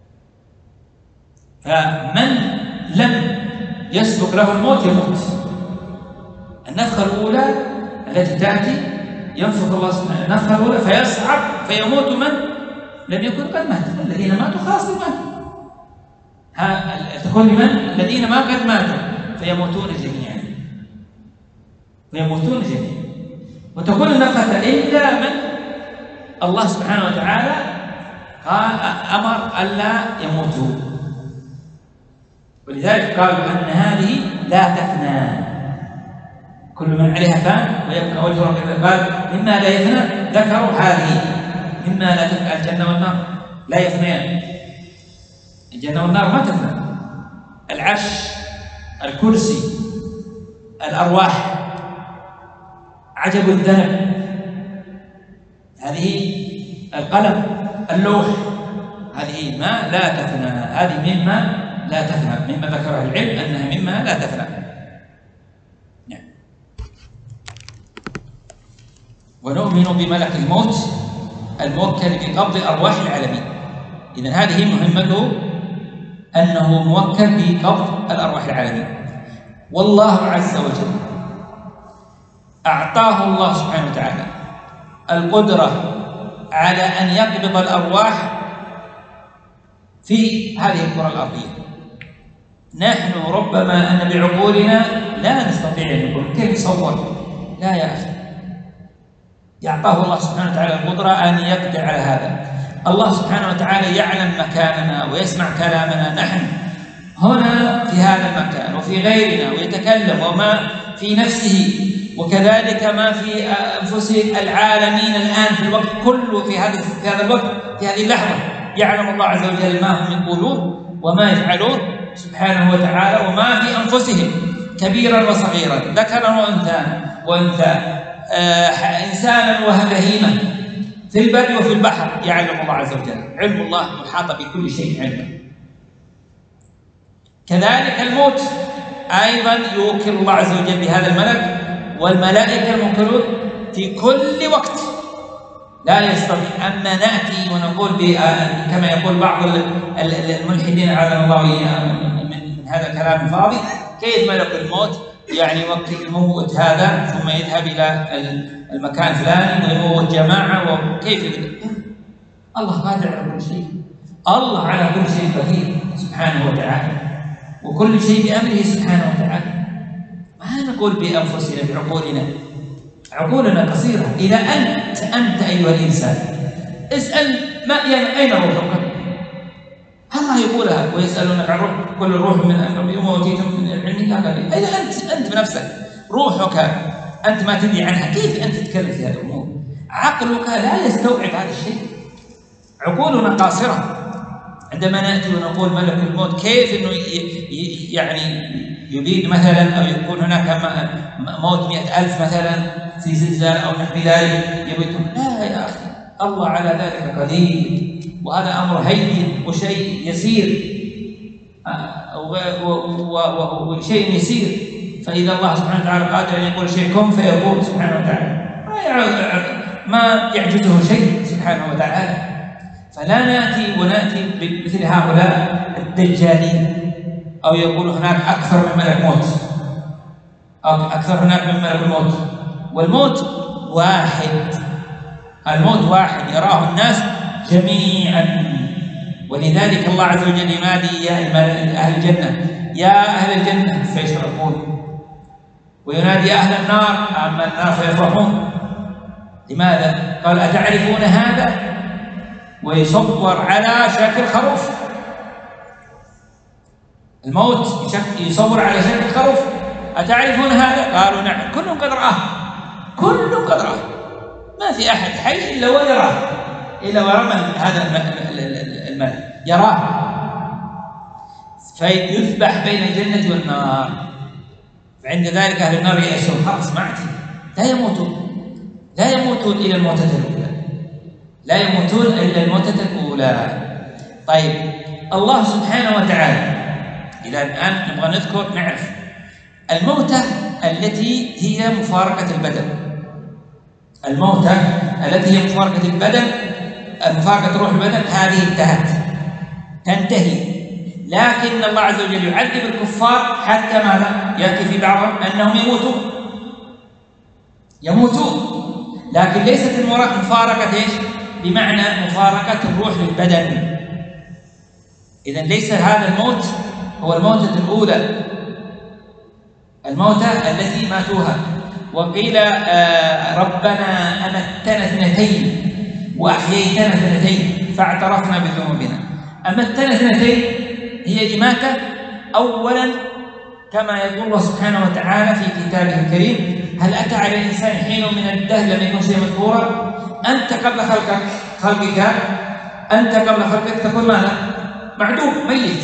Speaker 2: فمن لم يسبق له الموت يموت. النفخة الأولى التي تأتي ينفخ الله سبحانه النفخة الأولى فيصعق فيموت من لم يكن قد مات. الذين ماتوا خلاص ماتوا. تقول لمن؟ الذين ما قد ماتوا فيموتون جميعا، فيموتون جميعا. وتكون النفخة إلا من الله سبحانه وتعالى قال أمر ألا يموتوا. ولذلك قالوا أن هذه لا تفنى. كل من عليها فان ويبقى وجه ربك. قال مما لا يفنى، ذكروا هذه مما لا تفنى. الجنة والنار لا يفنيان. الجنة والنار ما تفنى. العرش، الكرسي، الأرواح، عجب الذنب، هذه القلم، اللوح، هذه ما لا تفنى. هذه مما لا تفنى، مما ذكره العلم أنها مما لا تفنى. نعم. ونؤمن بملك الموت الموكل بقبض أرواح العالمين. إذن هذه مهمته، أنه موكل بقبض الأرواح العالمين. والله عز وجل أعطاه الله سبحانه وتعالى القدرة على أن يقبض الأرواح في هذه الكرة الأرضية. نحن ربما أن بعقولنا لا نستطيع أن نقول كيف نصور. لا يا أخي، يعطاه الله سبحانه وتعالى القدرة أن يقدر على هذا. الله سبحانه وتعالى يعلم مكاننا ويسمع كلامنا نحن هنا في هذا المكان وفي غيرنا، ويتكلم وما في نفسه، وكذلك ما في أنفس العالمين الآن في الوقت كله، في هذا في هذا الوقت، في هذه اللحظة. يعلم الله عز وجل ما هم يقولون وما يفعلون سبحانه وتعالى، وما في أنفسهم كبيرا وصغيرا، ذكرا وأنثى وأنثى آه إنسانا وبهيمة، في البر وفي البحر. يعلم الله عز وجل. علم الله محاط بكل شيء علما. كذلك الموت أيضا يوكل الله عز وجل بهذا الملك، والملائكة الموكلون في كل وقت. لا يستطيع أن نأتي ونقول كما يقول بعض الملحدين عاذنا الله من هذا الكلام الفاضي، كيف ملك الموت يعني يوكل الموت هذا ثم يذهب إلى المكان الفلاني ويموت جماعة، وكيف؟ الله قادر على كل شيء. الله على كل شيء قدير سبحانه وتعالى، وكل شيء بأمره سبحانه وتعالى. ما نقول بأنفسنا بعقولنا، عقولنا قصيرة. إذا أنت أنت أيها الإنسان اسأل ما يعني أين روحك؟ الله يقولها ويسألونك عن روح كل روح من أمر وما أوتيتم من العلم إلا قليلا. أين أنت أنت بنفسك روحك أنت ما تدري عنها، كيف أنت تتكلم في هذه الأمور؟ عقلك لا يستوعب هذا الشيء، عقولنا قاصرة. عندما نأتي ونقول ملك الموت كيف أنه يعني يبيد مثلا، أو يكون هناك موت مئة ألف مثلا في زلزال أو نحو ذلك يبيتون، لا يا أخي، الله على ذلك قدير، وهذا أمر هين وشيء يسير وشيء يسير. فإذا الله سبحانه وتعالى قادر أن يقول شيء كن فيكون سبحانه وتعالى، ما يعجزه شيء سبحانه وتعالى. فلا نأتي ونأتي بمثل هؤلاء الدجالين، أو يقول هناك أكثر من ملك موت، أو أكثر هناك من ملك الموت، والموت واحد، الموت واحد يراه الناس جميعا. ولذلك الله عز وجل ينادي يا أهل الجنة يا أهل الجنة فيشركون، وينادي أهل النار أما النار فيفرحون. لماذا؟ قال أتعرفون هذا؟ ويصور على شكل خروف، الموت يصور على شكل خروف. أتعرفون هذا؟ قالوا نعم. كلهم قد رآه، كلهم قد رآه، ما في أحد حي إلا ويراه، إلا ورمى هذا الملك يراه. فيذبح بين الجنة والنار، فعند ذلك أهل النار يأسون، خلاص ما عاد لا يموتون، لا يموتون إلى الموتة الأولى، لا يموتون إلا الموتة الأولى. طيب الله سبحانه وتعالى إلى الآن نبغى نذكر نعرف الموتة التي هي مفارقة البدن، الموتة التي هي مفارقة البدن، مفارقة روح البدن، هذه انتهت تنتهي. لكن الله عز وجل يعذب الكفار حتى ماذا؟ يأتي في بعضهم أنهم يموتون يموتون لكن ليست المفارقة ايش؟ بمعنى مفارقة الروح للبدن. إذن ليس هذا الموت هو الموتة الأولى، الموتة التي ماتوها. وقيل آه ربنا أمتنا اثنتين وأحييتنا اثنتين فاعترفنا بذنوبنا. أمتنا اثنتين هي إماتة أولا كما يقول الله سبحانه وتعالى في كتابه الكريم: هل أتى على الإنسان حين من الدهر لم يكن شيئا مذكورا. أنت قبل خلقك خلقك أنت قبل خلقك تكون ماذا؟ معدوم، ميت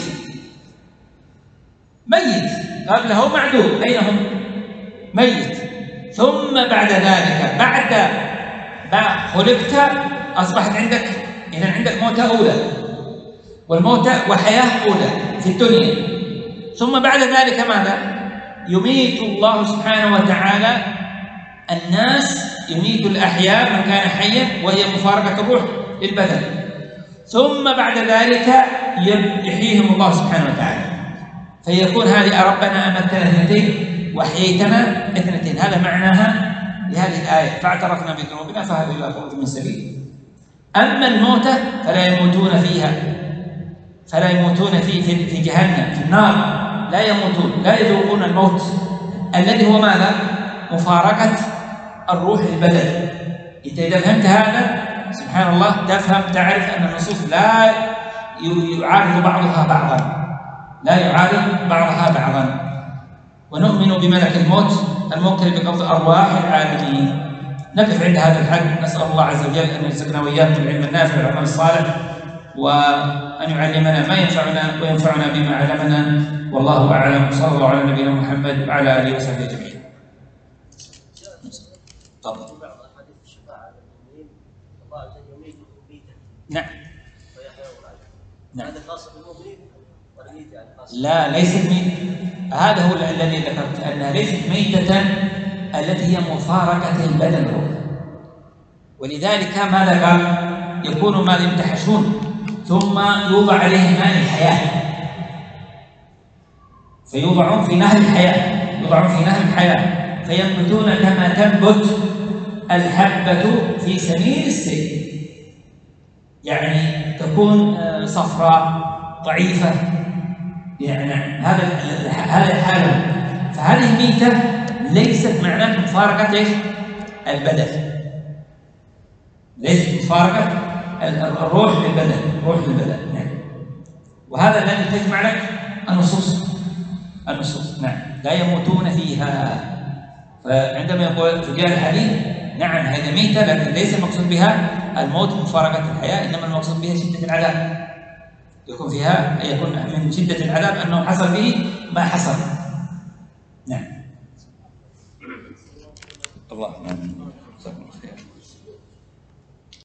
Speaker 2: ميت قبله معدوم، أين هم؟ ميت. ثم بعد ذلك بعد ما خلقت أصبحت عندك، إذن عندك موتة أولى، والموتة وحياة أولى في الدنيا. ثم بعد ذلك ماذا؟ يميت الله سبحانه وتعالى الناس، يميت الأحياء من كان حيا وهي مفارقة الروح للبدن. ثم بعد ذلك يحييهم الله سبحانه وتعالى، فيكون هذه ربنا أمتنا اثنتين وأحييتنا اثنتين. هذا معناها لهذه الآية: فاعترفنا بذنوبنا فهل إلى خروج من سبيل. أما الموتى فلا يموتون فيها، فلا يموتون في في جهنم في النار، لا يموتون، لا يذوقون الموت الذي هو ماذا؟ مفارقة الروح للبدن. أنت إذا فهمت هذا سبحان الله تفهم تعرف أن النصوص لا يعارض بعضها بعضا، لا يعارض بعضها بعضا. ونؤمن بملك الموت الموكل بقبض أرواح العالمين. نقف عند هذا الحد، نسأل الله عز وجل أن يرزقنا وإياكم العلم النافع والعمل الصالح، وأن يعلمنا ما ينفعنا وينفعنا بما علمنا. والله أعلم. صلى الله على نبينا محمد وعلى آله وصحبه أجمعين. طبعا. نعم. نعم. هذا خاص بالمؤمنين ولا ميتة يعني خاص؟ لا ليست ميتة، هذا هو الذي ذكرت أنها ليست ميتة التي هي مفارقة البدن روح. ولذلك ماذا قال؟ يكون ما يمتحشون ثم يوضع عليهم ماء الحياة، فيوضعون في نهر الحياة، يوضعون في نهر الحياة فينبتون كما تنبت الحبة في سمين السيل، يعني تكون صفراء ضعيفة، يعني هذا هذا الحال. فهذه الميتة ليست معناه مفارقة ايش؟ البدن، ليست مفارقة الروح للبدن، روح للبدن. نعم. وهذا الذي تجمع لك النصوص النصوص نعم، لا يموتون فيها. فعندما يقول رجال الحديث نعم هذه ميتة، لكن ليس المقصود بها الموت مفارقة الحياة، إنما المقصود بها شدة العذاب، يكون فيها يكون من شدة العذاب أنه حصل به ما حصل. نعم. الله نعم.